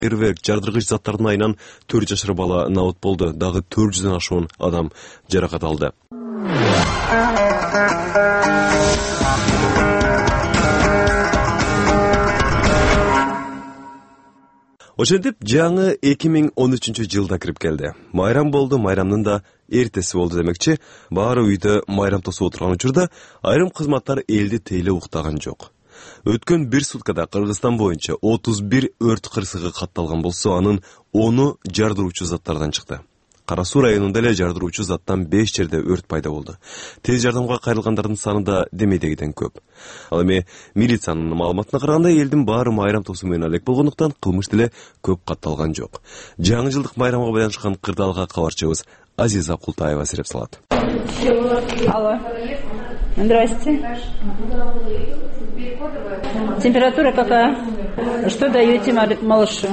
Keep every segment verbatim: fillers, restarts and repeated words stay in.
фейерверк, жардыргыч заттардын айынан төрт жашар бала набыт болду. Дагы төрт жүздөн ашуун адам жаракат алды. Ошентип жаңы эки миң он үчүнчү жылда кирип келди. Майрам болду, майрамдын да эртеси болду демекчи. Баары үйдө майрам тосуп отурган учурда айрым кызматтар элди тейлеп уктаган жок. Өткөн бир суткада Кыргызстан боюнча отуз бир өрт кырсыгы катталган болсо, анын ону жардыруучу заттардан чыкты. Кара Суу районунда эле жардыруучу заттан беш жерде өрт пайда болду. Тез жардамга кайрылгандардын саны да демейдегиден көп. Ал эми милициянын маалыматына караганда элдин баары майрам тосуу менен алек болгондуктан кылмыш деле көп катталган жок. Жаңы жылдык майрамга байланышкан кырдаалга кабарчыбыз Азиза Култаева сереп салат. Алло. Здрасте. Температура какая? Что даете малышу?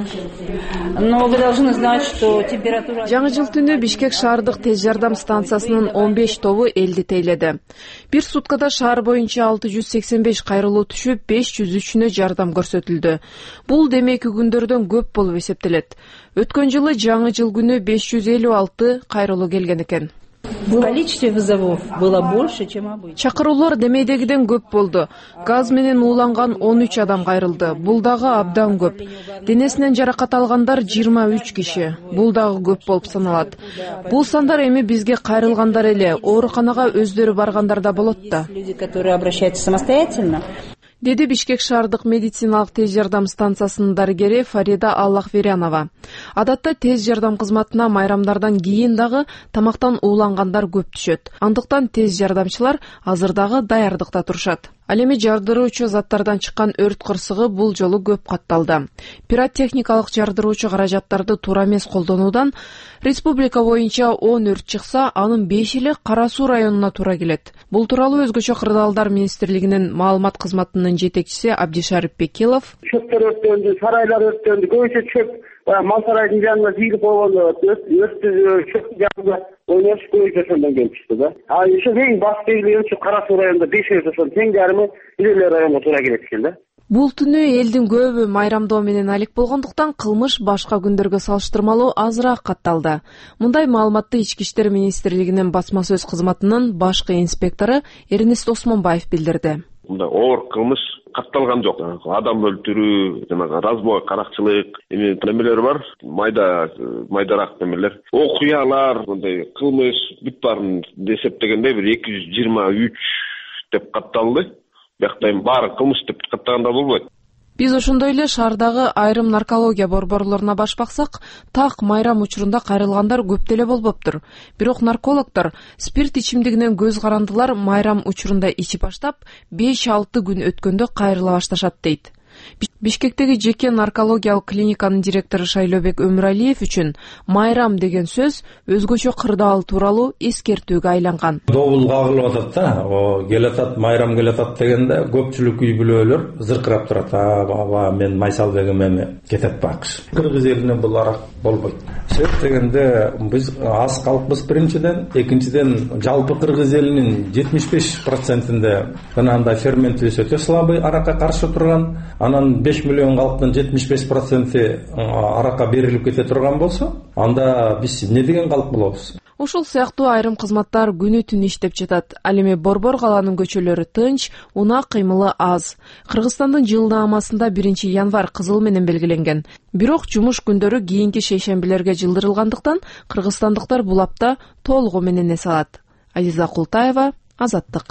Но вы должны знать, что температура... Жаңы жыл түнү Бишкек шаардык тез жардам станциясынын он беш тобу элди тейледи. Бир суткада шаар боюнча алты жүз сексен беш кайрылуу түшүп, беш жүз үчүнө жардам көрсөтүлдү. Бул демейки күндөрдөн көп болуп эсептелет. Өткөн жылы жаңы жыл күнү беш жүз элүү алты кайрылуу келген экен. Количество вызовов было больше, чем обычно. Чакыруулар демейдегиден көп болду. Газ менен ууланган он үч адам кайрылды. Бул дагы абдан көп. Денесинен жаракат алгандар жыйырма үч киши. Бул дагы көп болуп саналат. Бул сандар эми бизге кайрылгандар эле, ооруканага өздөрү баргандар да болот да. Люди, которые обращаются самостоятельно. Деди Бишкек шаардык медициналык тез жардам станциясынын дарыгери Фарида Аллахверянова. Адатта тез жардам кызматына майрамдардан кийин дагы тамактан уулангандар көп түшөт. Андыктан тез жардамчылар азыр дагы даярдыкта турушат. Ал эми жардыруучу заттардан чыккан өрт кырсыгы бул жолу көп катталды. Пиротехникалык жардыруучу каражаттарды туура эмес колдонуудан республика боюнча он өрт чыкса, анын беши Кара Суу районуна туура келет. Бул тууралуу Өзгөчө кырдаалдар министрлигинин маалымат кызматынын жетекчиси Абдишарип Бекилов: Чөптөр өрттөндү, сарайлар өрттөндү, көбүнчө чөп мал сарайдын жанына жыйылып койгон өрт чөп жанында ойнош көбүнчө ошондон келип чыкты да. А ошо эң баш белгилери ушу Кара Суу районунда беш өрт, ошонун тең жарымы Илелер районуна туура келет экен да. Бул түнү элдин көбү майрамдоо менен алек болгондуктан кылмыш башка күндөргө салыштырмалуу азыраак катталды. Мындай маалыматты Ички иштер министрлигинин басма сөз кызматынын башкы инспектору Эрнест Осмонбаев билдирди. Мында оор кылмыш катталган жок. Адам өлтүрүү, жанагы разбой, каракчылык, эми немелер бар, майда майдарак немелер. Окуялар, мындай кылмыш бүт баарын эсептегенде бир эки жүз жыйырма үч деп катталды. Бактайм баары кылмыш деп каттаганда болбойт. Биз ошондой эле шаардагы айрым наркология борборлоруна баш баксак, так майрам учурунда кайрылгандар көп деле болбоптур. Бирок наркологдор спирт ичимдигинен көз карандылар майрам учурунда ичип баштап, беш алты күн өткөндө кайрыла башташат дейт. Бишкектеги жеке наркологиялык клиниканын директору Шайлобек Өмүралиев үчүн майрам деген сөз өзгөчө кырдаал тууралуу эскертүүгө айланган. Добул кагылып атат да, келатат, майрам келатат дегенде көпчүлүк үй бүлөлөр зыркырап турат. А, мен Майсалбегим эми кетет бакыш. Кыргыз элине бул арак болбойт. Себеп дегенде биз аз калкпыз биринчиден, экинчиден жалпы кыргыз элинин жетимиш беш процентинде андай фермент өсөтө слабый аракка каршы турган. Анан беш миллион калктын жетимиш беш проценти аракка берилип кете турган болсо, анда биз эмне деген калк болобуз? Ушул сыяктуу айрым кызматтар күнү түнү иштеп жатат. Ал эми Борбор калаанын көчөлөрү тынч, унаа кыймылы аз. Кыргызстандын жылнаамасында биринчи январь кызыл менен белгиленген. Бирок жумуш күндөрү кийинки шейшембилерге жылдырылгандыктан кыргызстандыктар бул апта толугу менен эс алат. Азиза Култаева, Азаттык.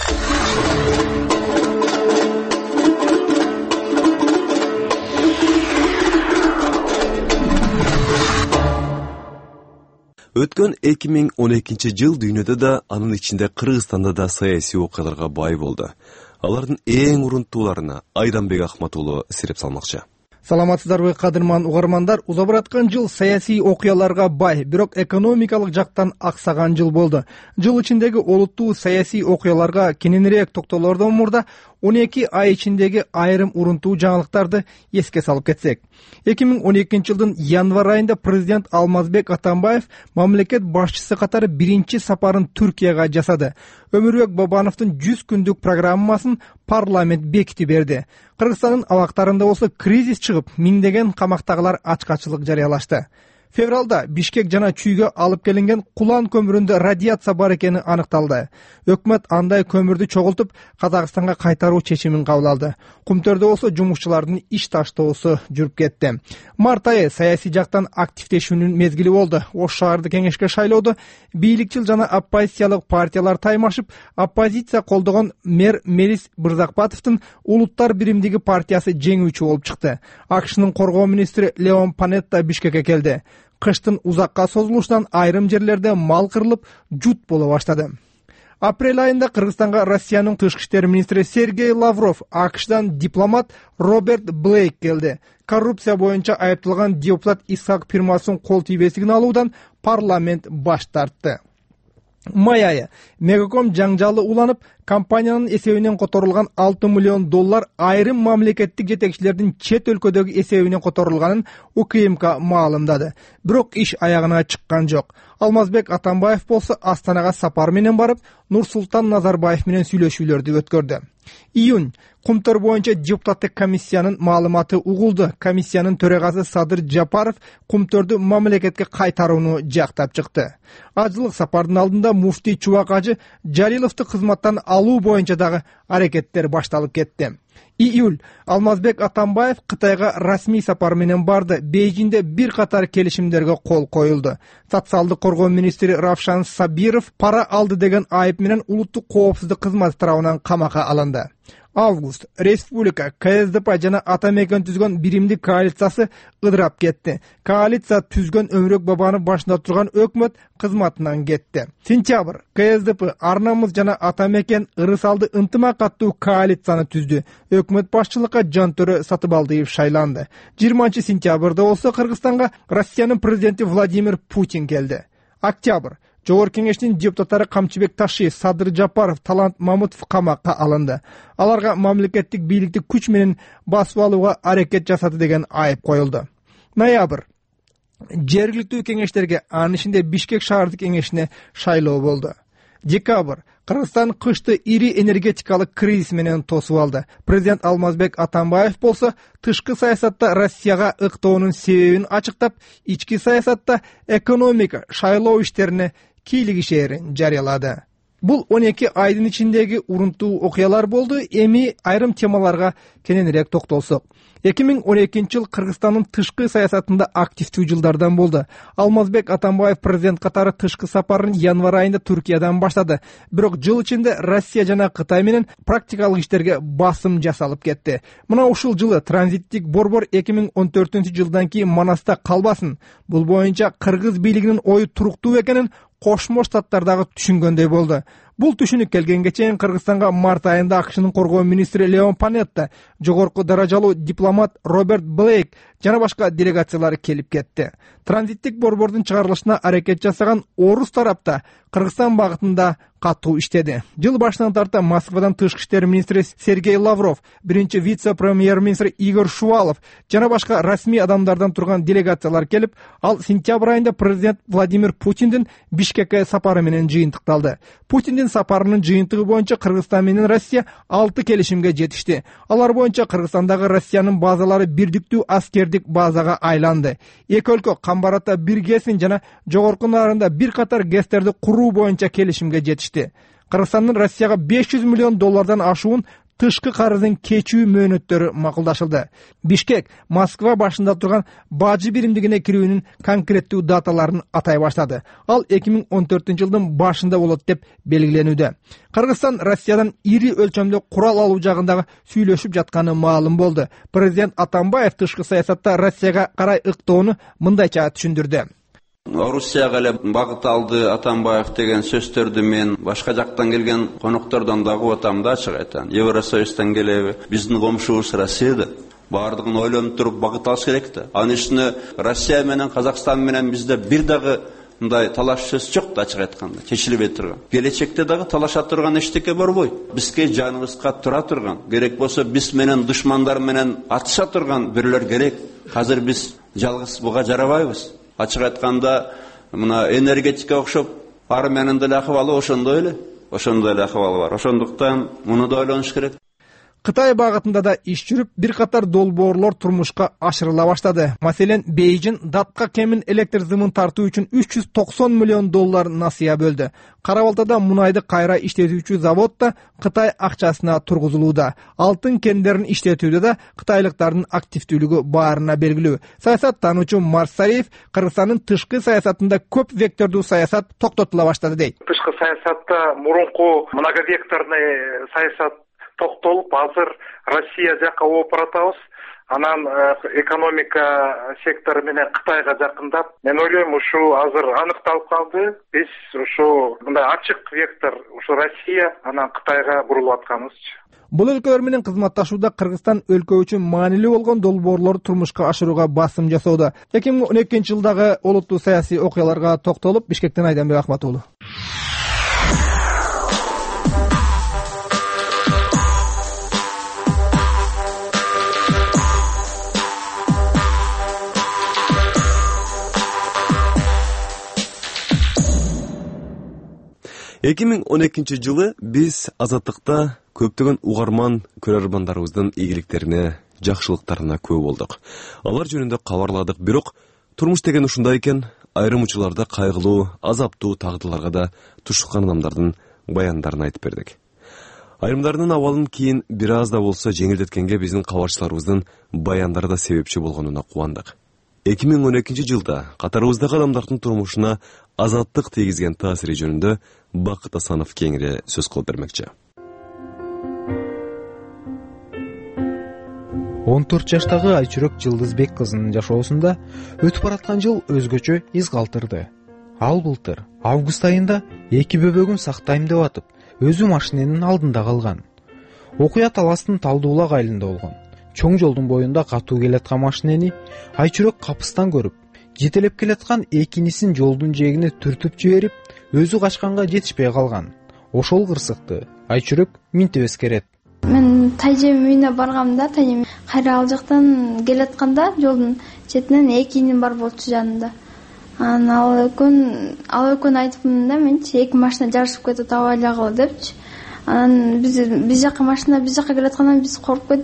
Өткөн эки миң он экинчи жыл дүйнөдө да, анын ичинде Кыргызстанда да саясий окуяларга бай болду. Алардын эң урунтууларына Айданбек Ахмат уулу сереп салмакчы. Саламатсыздарбы кадырман угармандар, уза бараткан жыл саясий окуяларга бай, бирок экономикалык жактан аксаган жыл болду. Жыл ичиндеги олуттуу саясий окуяларга кененирээк токтолордон мурда он эки ай ичиндеги айрым урунтуу жаңылыктарды эске салып кетсек, эки миң он экинчи жылдын январь айында президент Алмазбек Атамбаев мамлекет башчысы катары биринчи сапарын Түркияга жасады. Өмүрбек Бабановдун жүз күндүк программасын парламент бекити берди. Кыргызстандын абактарында болсо кризис чыгып, миңдеген камактагылар ачкачылык жарыялашты. Февралда Бишкек жана Чүйгө алып келинген кулан көмүрүндө радиация бар экени аныкталды. Өкмөт андай көмүрдү чогултуп, Казакстанга кайтаруу чечимин кабыл алды. Кумтөрдө болсо жумушчулардын иш таштоосу жүрүп кетти. Март айы саясий жактан активдешүүнүн мезгили болду. Ош шаарды кеңешке шайлоодо бийликчил жана оппозициялык партиялар таймашып, оппозиция колдогон мэр Мелис Бырзакбатовдун Улуттар биримдиги партиясы жеңүүчү болуп чыкты. АКШнын коргоо министри Леон Панетта Бишкекке келди. Кыштын узакка созулушунан айрым жерлерде мал кырылып, жут боло баштады. Апрель айында Кыргызстанга Россиянын тышкы иштер министри Сергей Лавров, АКШдан дипломат Роберт Блейк келди. Коррупция боюнча айыпталган депутат Исхак Пирмасун кол тийбестигин алуудан парламент баш тартты. Май айы Мегаком жаңжалы уланып, компаниянын эсебинен которулган алты миллион доллар айрым мамлекеттик жетекчилердин чет өлкөдөгү эсебинен которулганын УКМК маалымдады. Бирок иш аягына чыккан жок. Алмазбек Атамбаев болсо Астанага сапар менен барып, Нурсултан Назарбаев менен сүйлөшүүлөрдү өткөрдү. Июнь Кумтөр боюнча депутаттык комиссиянын маалыматы угулду. Комиссиянын төрагасы Садыр Жапаров Кумтөрдү мамлекетке кайтарууну жактап чыкты. Ажылык сапардын алдында муфтий Чубак Ажы Жалиловду кызматтан алуу боюнча дагы аракеттер башталып кетти. Июль Алмазбек Атамбаев Кытайга расмий сапар менен барды. Бейжиңде бир катар келишимдерге кол коюлду. Социалдык коргоо министри Равшан Сабиров пара алды деген айып менен улуттук коопсуздук кызматы тарабынан камакка алынды. Август Республика, КСДП жана Атамекен түзгөн биримдик коалициясы ыдырап кетти. Коалиция түзгөн Өмүрбек Бабанов башында турган өкмөт кызматынан кетти. Сентябрь КСДП, Арнамыз жана Атамекен ырысалды ынтымак каттуу коалицияны түздү. Өкмөт башчылыкка Жантөрө Сатыбалдиев шайланды. жыйырманчы сентябрда болсо Кыргызстанга Россиянын президенти Владимир Путин келди. Октябрь Жогорку кеңештин депутаттары Камчыбек Ташиев, Садыр Жапаров, Талант Мамутов камакка алынды. Аларга мамлекеттик бийликти күч менен басып алууга аракет жасады деген айып коюлду. Ноябрь жергиликтүү кеңештерге, анын ичинде Бишкек шаардык кеңешине шайлоо болду. Декабрь Кыргызстан кышты ири энергетикалык кризис менен тосуп алды. Президент Алмазбек Атамбаев болсо тышкы саясатта Россияга ыктоонун себебин ачыктап, ички саясатта экономика, шайлоо иштерине кийлигишээрин жарыялады. Бул он эки айдын ичиндеги урунтуу окуялар болду. Эми айрым темаларга кененирээк токтолсок. эки миң он экинчи жыл Кыргызстандын тышкы саясатында активдүү жылдардан болду. Алмазбек Атамбаев президент катары тышкы сапарын январь айында Түркиядан баштады. Бирок жыл ичинде Россия жана Кытай менен практикалык иштерге басым жасалып кетти. Мына ушул жылы транзиттик борбор эки миң он төртүнчү жылдан кийин Манаста калбасын. Бул боюнча кыргыз бийлигинин ою туруктуу экенин Кошмо Штаттардагы түшүнгөндөй болду. Бул түшүнүк келгенге чейин Кыргызстанга март айында АКШнын коргоо министри Леон Панетта, жогорку даражалуу дипломат Роберт Блейк жана башка делегациялар келип кетти. Транзиттик борбордун чыгарылышына аракет жасаган орус тарапта Кыргызстан багытында катуу иштеди. Жыл башынан тарта Москвадан тышкы иштер министри Сергей Лавров, биринчи вице-премьер-министр Игорь Шувалов жана башка расмий адамдардан турган делегациялар келип, ал сентябрь айында президент Владимир Путиндин Бишкекке сапары менен жыйынтыкталды. Путиндин сапарынын жыйынтыгы боюнча Кыргызстан менен Россия алты келишимге жетишти. Алар боюнча Кыргызстандагы Россиянын базалары бирдиктүү аскердик базага айланды. Эки өлкө Камбарата бир гэсин жана жогорку нарында бир катар гэстерди куруу боюнча келишимге жетишти. Кыргызстандын Россияга беш жүз миллион доллардан ашуун тышкы карыздын кечүү мөөнөттөрү макулдашылды. Бишкек Москва башында турган бажы биримдигине кирүүнүн конкреттүү даталарын атай баштады. Ал эки миң он төртүнчү жылдын башында болот деп белгиленүүдө. Кыргызстан Россиядан ири өлчөмдө курал алуу жагындагы сүйлөшүп жатканы маалым болду. Президент Атамбаев тышкы саясатта Россияга карай ыктоону мындайча түшүндүрдү. Орусияга эле багыт алды Атамбаев деген сөздөрдү мен башка жактан келген коноктордон дагы угатам да, ачык айтам. Евросоюздан келеби, биздин комшубуз Россияда. Бардыгын ойлонуп туруп багыт алыш керек да. Анын үстүнө Россия менен Казакстан менен бизде бир дагы мындай талаш сөз жок да, ачык айтканда, чечилбей турган. Келечекте дагы талаша турган эчтеке борбойт. Бизге жаныбызга тура турган, керек болсо биз менен душмандар менен атыша турган бирлер керек. Азыр биз жалгыз буга жарабайбыз. Ачык айтканда, мына энергетика окшоп, армиянын деле акыбалы ошондой эле. Ошондой эле акыбалы бар. Ошондуктан муну да ойлонуш керек. Кытай багытында да иш жүрүп, бир катар долбоорлор турмушка ашырыла баштады. Маселен, Бейжин датка кемин электр зымын тартуу үчүн үч жүз токсон миллион доллар насыя бөлдү. Кара Балтада мунайды кайра иштетүүчү завод да Кытай акчасына тургузулууда. Алтын кендерин иштетүүдө да кытайлыктардын активдүүлүгү баарына белгилүү. Саясаттануучу Марсариев Кыргызстандын тышкы саясатында көп вектордуу саясат токтотула баштады дейт. Тышкы саясатта мурунку многовекторный саясат токтолуп, азыр Россия жакка ооп баратабыз. Анан экономика сектору менен Кытайга жакындап, мен ойлойм, ушу азыр аныкталып калды. Биз ушу мындай ачык вектор, ушу Россия, анан Кытайга бурулуп атканыбызчы. Бул өлкөлөр менен кызматташууда Кыргызстан өлкө үчүн маанилүү болгон долбоорлорду турмушка ашырууга басым жасоодо. эки миң он экинчи жылдагы олуттуу саясий окуяларга токтолуп, Бишкектен Айданбек Ахматуулу. эки миң он экинчи жылы биз Азаттыкта көптөгөн угарман көрөрмандарыбыздын ийгиликтерине, жакшылыктарына күбө болдук. Алар жөнүндө кабарладык, бирок турмуш деген ушундай экен, айрым учурларда кайгылуу, азаптуу тагдыларга да тушуккан адамдардын баяндарын айтып бердик. Айрымдарынын абалын кийин бир аз да болсо жеңилдеткенге биздин кабарчыларыбыздын баяндары да себепчи болгонуна кубандык. эки миң он экинчи жылда катарыбыздагы адамдардын турмушуна азаттык тийгизген таасири жөнүндө Бакыт Асанов кеңири сөз кылып бермекчи. он төрт жаштагы Айчүрөк Жылдызбек кызынын жашоосунда өтүп бараткан жыл өзгөчө из калтырды. Ал былтыр август айында эки бөбөгүм сактайм деп атып, өзү машиненин алдында калган. Окуя Таластын Талдуулак айылында болгон. Чоң жолдун боюнда катуу келаткан машинени Айчүрөк капыстан көрүп, жетелеп келаткан экинисин жолдун жээгине түртүп жиберип, өзү качканга жетишпей калган. Ошол кырсыкты Айчүрөк минтип эскерет. Мен тайжем үйүнө баргамда, тайжем кайра ал жактан келатканда жолдун четинен экинин бар болчу жанында. Анан ал экөөн ал экөөн айтыпмын да, менчи эки машина жарышып кетип абайлагыла депчи. Анан биз биз жака машина биз жака келаткандан биз коркуп кетип,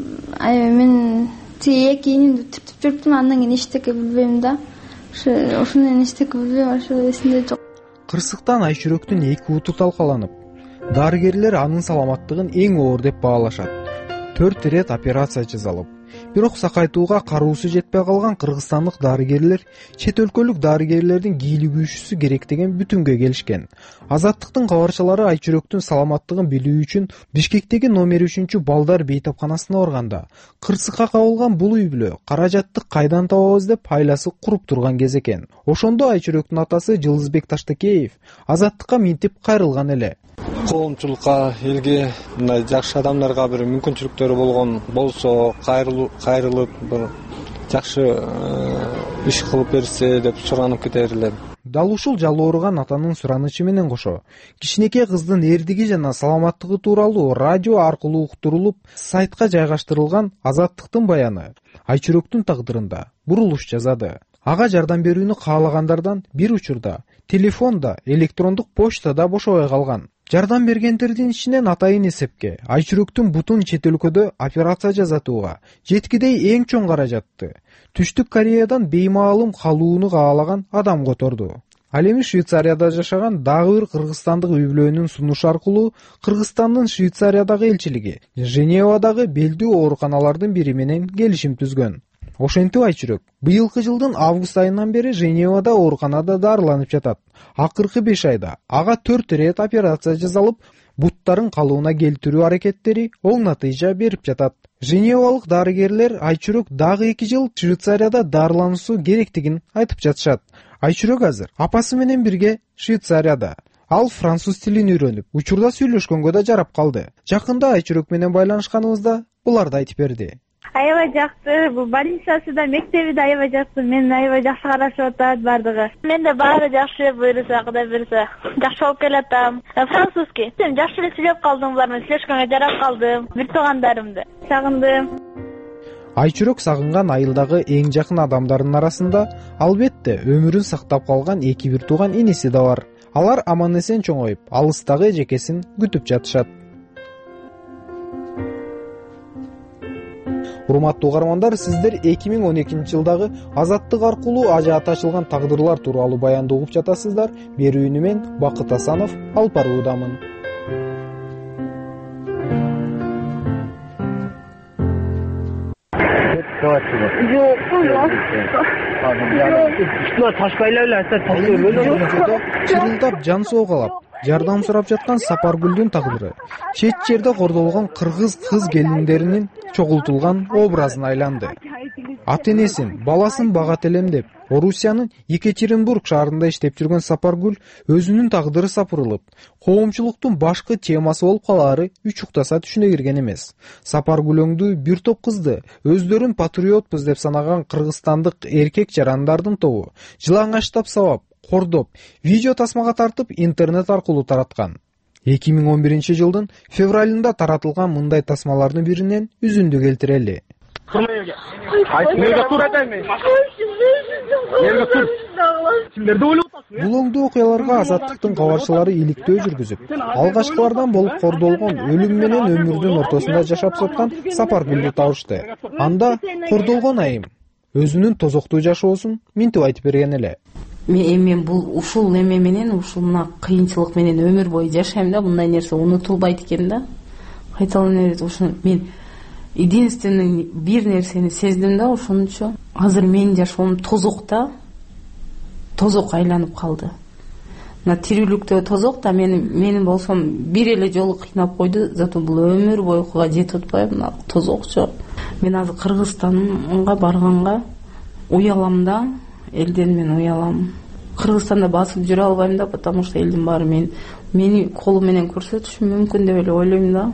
мен тиги экинимди түртүп жүрүптүм, андан кийин эчтеке билбейм да. Ошо ошондон эчтеке билбейм, ошо эсимде жок. Кырсыктан Айчүрөктүн эки уту талкаланып, дарыгерлер анын саламаттыгын эң оор деп баалашат. Төрт ирет операция жасалып, бирок сакайтууга кароосу жетпей калган кыргызстандык дарыгерлер чет өлкөлүк дарыгерлердин кийлигүүчүсү керек деген бүтүнгө келишкен. Азаттыктын кабарчылары Айчүрөктүн саламаттыгын билүү үчүн Бишкектеги номер үчүнчү балдар бейтапканасына барганда, кырсыкка кабылган бул үй бүлө каражатты кайдан табабыз деп айласы куруп турган кез экен. Ошондо Айчүрөктүн атасы Жылдызбек Таштакеев Азаттыкка минтип кайрылган эле. Коомчулукка, элге, мындай жакшы адамдарга бир мүмкүнчүлүктөрү болгон болсо, кайрылып, бир жакшы иш кылып берсе деп суранып кетер элем. Дал ушул жалооруган атанын суранычы менен кошо, кичинекей кыздын эрдиги жана саламаттыгы тууралуу радио аркылуу уктурулуп, сайтка жайгаштырылган Азаттыктын баяны Айчүрөктүн тагдырында бурулуш жасады. Ага жардам берүүнү каалагандардан бир учурда телефонда, электрондук почтада бошобой калган. Жардам бергендердин ичинен атайын эсепке Айчүрөктүн бутун чет өлкөдө операция жасатууга жеткидей эң чоң каражатты Түштүк Кореядан беймаалым калууну каалаган адам которду. Ал эми Швейцарияда жашаган дагы бир кыргызстандык үй бүлөнүн сунушу аркылуу Кыргызстандын Швейцариядагы элчилиги Женевадагы белдүү ооруканалардын бири менен келишим түзгөн. Ошентип Айчүрөк быйылкы жылдын август айынан бери Женевада ооруканада дарыланып жатат. Акыркы беш айда ага төрт рет операция жасалып, буттарын калууна келтирүү аракеттери оң натыйжа берип жатат. Женевалык дарыгерлер Айчүрөк дагы эки жыл Швейцарияда дарылануусу керектигин айтып жатышат. Айчүрөк азыр апасы менен бирге Швейцарияда. Ал француз тилин үйрөнүп, учурда сүйлөшкөнгө да жарап калды. Жакында Айчүрөк менен байланышканыбызда буларды айтып берди. аябай жакты. Бул больницасы да, мектеби да аябай жакты. Мени аябай жакшы карашып атат бардыгы. Менде баары жакшы, буйруса, Кудай буйруса. Жакшы болуп келатам. Французский. Сен жакшы эле сүйлөп калдым, булар менен сүйлөшкөнгө жарап калдым. Бир туугандарымды сагындым. Айчүрөк сагынган айылдагы эң жакын адамдарынын арасында албетте өмүрүн сактап калган эки бир тууган иниси да бар. Алар аман эсен чоңоюп, алыстагы эжекесин күтүп жатышат. Урматтуу угармандар, сиздер эки миң он экинчи жылдагы Азаттык аркылуу ажаат ачылган тагдырлар тууралуу баянды угуп жатасыздар. Берүүнү мен Бакыт Асанов алып баруудамын. Чырылдап жан соогалап жардам сурап жаткан Сапаргүлдүн тагдыры чет жерде кордолгон кыргыз кыз келиндеринин чогултулган образына айланды. Ата энесин, баласын багат элем деп Орусиянын Екатеринбург шаарында иштеп жүргөн Сапаргүл өзүнүн тагдыры сапырылып, коомчулуктун башкы темасы болуп калаары үч уктаса түшүнө кирген эмес. Сапаргүлөңдүү бир топ кызды өздөрүн патриотпуз деп санаган кыргызстандык эркек жарандардын тобу жылаңачтап сабап, кордоп, видео тасмага тартып интернет аркылуу тараткан. эки миң он биринчи жылдын февралында таратылган мындай тасмалардын биринен үзүндү келтирели. Бул оңдуу окуяларга Азаттыктын кабарчылары иликтөө жүргүзүп, алгачкылардан болуп кордолгон өлүм менен өмүрдүн ортосунда жашап жаткан Сапаргүлдү табышты. Анда кордолгон айым өзүнүн тозоктуу жашоосун минтип айтып берген эле. Мен бул ушул эме менен, ушул мына кыйынчылык менен өмүр бою жашайм да, мындай нерсе унутулбайт экен да. Кайталана берет. Ушуну мен единственный бир нерсени сездим да, ошончо азыр менин жашоом тозокта, тозок айланып калды. Мына тирүүлүктө тозок да, мен менин болсом бир эле жолу кыйнап койду, зато бул өмүр боюга жетип атпайбы, мына тозокчу. Мен азыр Кыргызстанга барганга уялам да, элден мен уялам. Кыргызстанда басып жүрө албайм да, потому что элдин баары мен мени колу менен көрсөтүшү мүмкүн деп эле ойлойм да.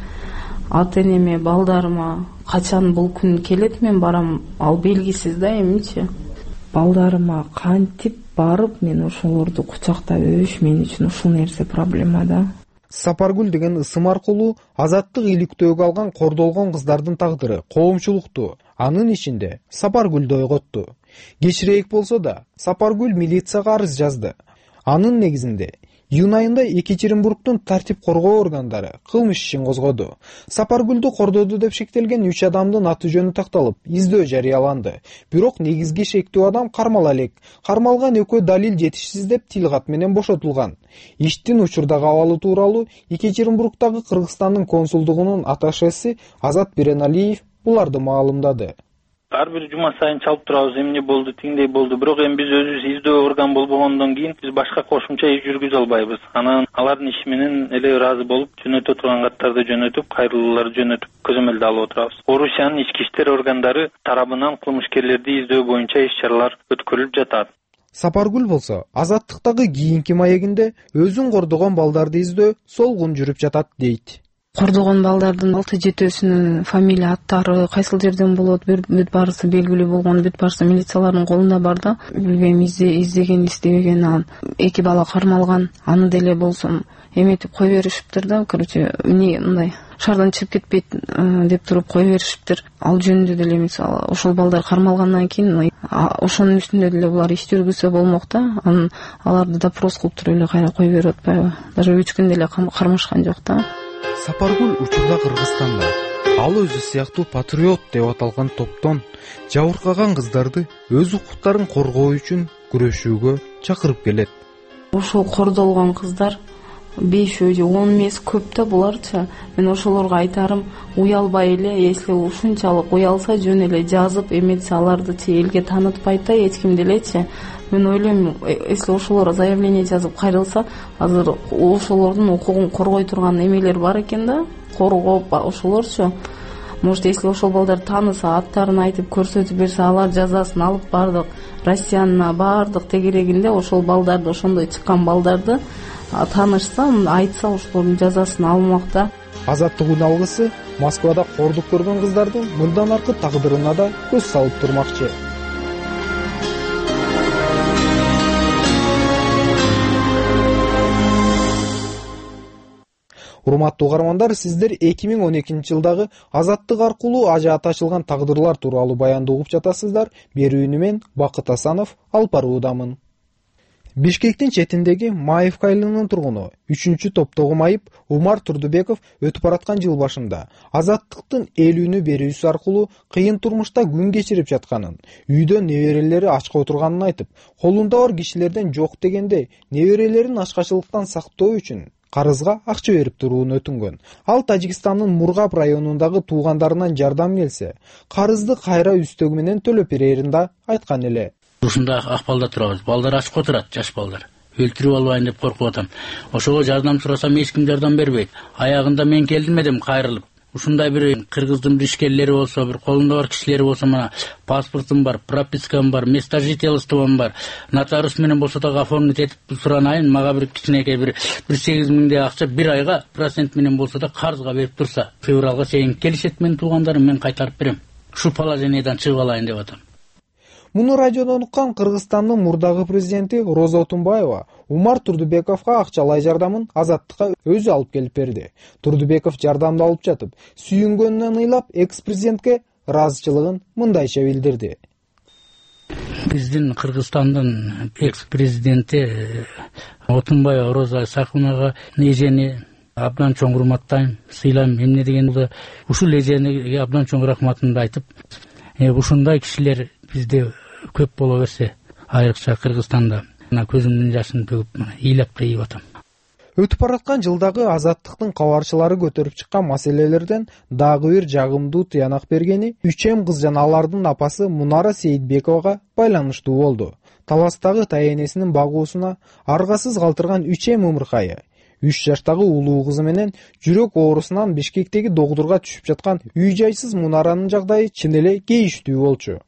Ата энеме, балдарыма качан бул күн келет мен барам, ал белгисиз да эмичи. Балдарыма кантип барып мен ошолорду кучактап өбүш мен үчүн ушул нерсе проблема да. Сапаргүл деген ысым аркылуу азаттык иликтөөгө алган кордолгон кыздардын тагдыры коомчулукту, анын ичинде Сапаргүлдү ойготту. Кечирээк болсо да Сапаргүл милицияга арыз жазды. Анын негизинде июнь айында Екатеринбургдун тартип коргоо органдары кылмыш ишин козгоду. Сапаргүлдү кордоду деп шектелген үч адамдын аты жөнү такталып, издөө жарыяланды. Бирок негизги шектүү адам кармала элек. Кармалган экөө далил жетишсиз деп тил кат менен бошотулган. Иштин учурдагы абалы тууралуу Екатеринбургдагы Кыргызстандын консулдугунун атташе Азат Биреналиев буларды маалымдады. Ар бир жума сайын чалып турабыз, эмне болду, тиңдей болду. Бирок эми биз өзүбүз издөө орган болбогондон кийин биз башка кошумча иш жүргүзө албайбыз. Анан алардын иши менен эле ыраазы болуп, жөнөтө турган каттарды жөнөтүп, кайрылууларды жөнөтүп, көзөмөлдө алып отурабыз. Орусиянын ички иштер органдары тарабынан кылмышкерлерди издөө боюнча иш-чаралар өткөрүлүп жатат. Сапаргүл болсо Азаттыктагы кийинки маегинде өзүн кордогон балдарды издөө солгун жүрүп жатат дейт. Кордогон балдардын алты жетөөсүнүн фамилия аттары кайсыл жерден болот, бүт баарысы белгилүү болгон, бүт баарысы милициялардын колунда бар да. Билбейм, издеген издебеген, анан эки бала кармалган, аны деле болсом эметип кой беришиптир да. Короче, эмне мындай шаардан чыгып кетпейт деп туруп кой беришиптир. Ал жөнүндө деле мисалы ошол балдар кармалгандан кийин ошонун үстүндө деле булар иш жүргүзсө болмок да. Анан аларды допрос кылып туруп эле кайра кой берип атпайбы? Даже үч күн деле кармашкан жок да. Сапаргүл учурда Кыргызстанда ал өзү сыяктуу патриот деп аталган топтон жабыркаган кыздарды өз укуктарын коргоо үчүн күрөшүүгө чакырып келет. Ошол кордолгон кыздар бешөө же он эмес көп да буларчы. Мен ошолорго айтарым, уялбай эле, если ушунчалык уялса жөн эле жазып эметсе аларды элге таанытпайт да эч ким делечи. Мен ойлойм, если ошолор заявление жазып кайрылса, азыр ошолордун укугун коргой турган эмелер бар экен да, коргоп ошолорчу. Может, если ошол балдар тааныса, аттарын айтып көрсөтүп берсе, алар жазасын алып бардык Россиянын бардык тегерегинде ошол балдарды, ошондой чыккан балдарды таанышса, айтса ошолордун жазасын алмак да. Азаттык үн алгысы Москвада кордук көргөн кыздардын мындан аркы тагдырына да көз салып турмакчы. Урматтуу угармандар, сиздер эки миң он экинчи жылдагы Азаттык аркылуу ажаат ачылган тагдырлар тууралуу баянды угуп жатасыздар. Берүүнү мен Бакыт Асанов алып баруудамын. Бишкектин четиндеги Маевка айылынын тургуну үчүнчү топтогу майып Умар Турдубеков өтүп бараткан жыл башында азаттыктын элүүнү берүүсү аркылуу кыйын турмушта күн кечирип жатканын, үйдө неберелери ачка отурганын айтып, колунда бар кишилерден жок дегенде неберелерин ачкачылыктан сактоо үчүн карызга акча берип туруун өтүнгөн. Ал Тажикстандын Мургап районундагы туугандарынан жардам келсе, карызды кайра үстөгү менен төлөп берерин да айткан эле. Ушундай акпалда турабыз. Балдар ачка отурат, жаш балдар. Өлтүрүп албайын деп коркуп атам. Ошого жардам сурасам эч ким жардам бербейт. Аягында мен келдим эдим кайрылып. Ушундай бир кыргыздын бир ишкерлери болсо, бир колунда бар кишилери болсо, мына паспортум бар, пропискам бар, место жительством бар. Нотариус менен болсо да оформить этип суранайын, мага бир кичинекей бир сегиз миңдей акча бир айга процент менен болсо да карызга берип турса, февралга чейин келишет менин туугандарым, мен кайтарып берем. Ушул положенияден чыгып алайын деп атам. Муну радиодон уккан Кыргызстандын мурдагы президенти Роза Отунбаева Умар Турдубековго акчалай жардамын Азаттыкка өзү алып келип берди. Турдубеков жардамды алып жатып, сүйүнгөнүнөн ыйлап экс-президентке ыраазычылыгын мындайча билдирди. Биздин Кыргызстандын экс-президенти Отунбаева Роза Исахуновага эжени абдан чоң урматтайм, сыйлайм. Эмне дегенде ушул эжениге абдан чоң рахматымды айтып, ушундай кишилер бизде көп боло берсе, айрыкча Кыргызстанда, мына көзүмдүн жашын төгүп, ыйлап кыйып атам. Өтүп бараткан жылдагы азаттыктын кабарчылары көтөрүп чыккан маселелерден дагы бир жагымдуу тыянак бергени үч эм кыз жана алардын апасы Мунара Сейитбековага байланыштуу болду. Таластагы таянесинин багуусуна аргасыз калтырган үч эм ымыркайы үч жаштагы улуу кызы менен жүрөк оорусунан Бишкектеги догдурга түшүп жаткан үй жайсыз Мунаранын жагдайы чын эле кейиштүү болчу.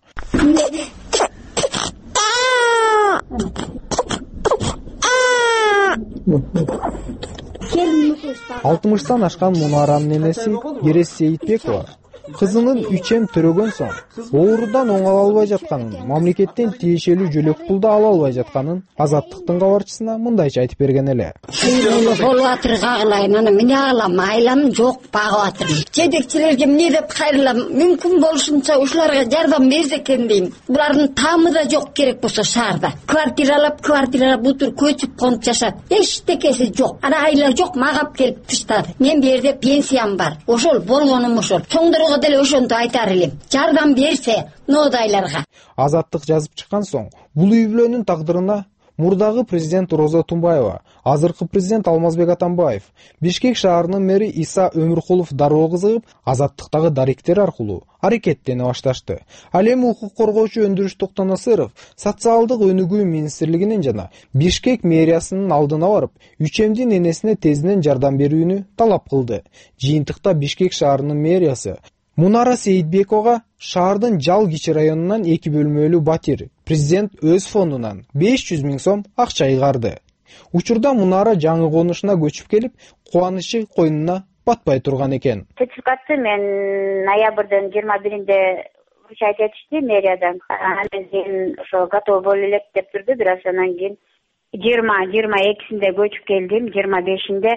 алтымыштан ашкан Мунаранын энеси Ерес Сейитбекова кызынын үч эм төрөгөн соң оорудан оңала албай жатканын, мамлекеттен тиешелүү жөлөк пулду ала албай жатканын Азаттыктын кабарчысына мындайча айтып берген эле. Болуп атыр кагылайын, аны эмне кылам, айлам жок, багып атыр. Жетекчилерге эмне деп кайрылам, мүмкүн болушунча ушуларга жардам берсе экен дейм. Булардын таамы да жок керек болсо шаарда. Квартиралап, квартиралап утур көчүп конуп жашат. Эчтекеси жок. Ана айла жок, магап келип таштады. Мен бу жерде пенсиям бар. Ошол болгонум ошол. Чоңдорго деле ошонду айтар элем. Жардам берсе ноодайларга. Азаттык жазып чыккан соң бул үй бүлөнүн тагдырына мурдагы президент Роза Отунбаева, азыркы президент Алмазбек Атамбаев, Бишкек шаарынын мэри Иса Өмүркулов дароо кызыгып, Азаттыктагы даректер аркылуу аракеттене башташты. Ал эми укук коргоочу Өндүрүш Токтонасыров социалдык өнүгүү министрлигинин жана Бишкек мэриясынын алдына барып, үч эмдин энесине тезинен жардам берүүнү талап кылды. Жыйынтыкта Бишкек шаарынын мэриясы Мунара Сейитбековага шаардын Жал кичи районунан эки бөлмөлүү батир президент өз фондунан беш жүз миң сом акча ыйгарды. Учурда Мунара жаңы конушуна көчүп келип, кубанышы койнуна батпай турган экен. Сертификатты мен ноябрдын жыйырма биринде вручать этишти мэриядан. Анан кийин ошо готов боло элек деп турду, бирок анан кийин жыйырма жыйырма экисинде көчүп келдим, жыйырма бешинде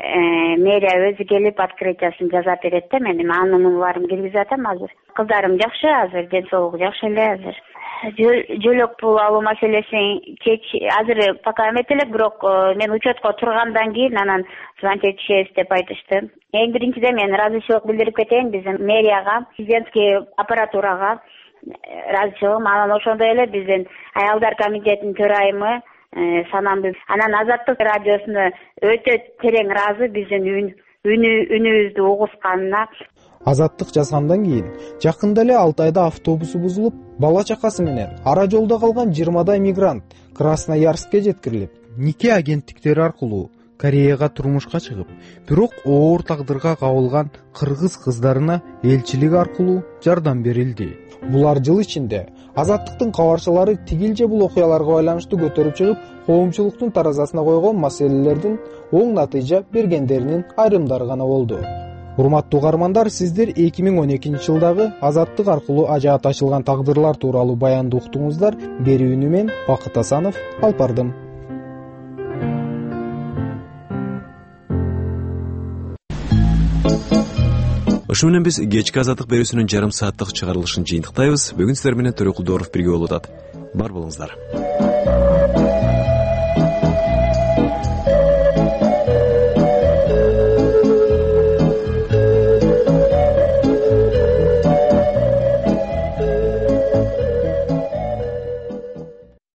мэрия өзү келип открытиясын жасап берет да, мен анын мулбарын киргизип атам азыр. Кыздарым жакшы азыр, ден соолугу жакшы эле азыр. Жөлөк пул алуу маселесин кеч азыр пока эмес элек, бирок мен учетко тургандан кийин анан звонить этишебиз деп айтышты. Эң биринчиден мен ыраазычылык билдирип кетейин биздин мэрияга, президентский аппаратурага ыраазычылыгым, анан ошондой эле биздин аялдар комитетинин төрайымы Санамбек. Анан Азаттык радиосуна өтө терең ыраазы биздин үнүбүздү угусканына. Азаттык жазгандан кийин жакында эле Алтайда автобусу бузулуп, бала чакасы менен ара жолдо калган жыйырмадай мигрант Красноярскке жеткирилип, нике агенттиктери аркылуу Кореяга турмушка чыгып, бирок оор тагдырга кабылган кыргыз кыздарына элчилик аркылуу жардам берилди. Булар жыл ичинде Азаттыктын кабарчылары тигилже бул окуяларга байланыштуу көтөрүп чыгып, коомчулуктун таразасына койгон маселелердин оң натыйжа бергендеринин айрымдары гана болду. урматтуу угармандар, сиздер эки миң он экинчи жылдагы Азаттык аркылуу ажаат ачылган тагдырлар тууралуу баянды уктуңуздар. Берүүнү мен Бакыт Асанов алып бардым. Ошо менен биз кечки азаттык берүүсүнүн жарым сааттык чыгарылышын жыйынтыктайбыз. Бүгүн сиздер менен Төрөкул Дооров бирге болуп атат. Бар болуңуздар.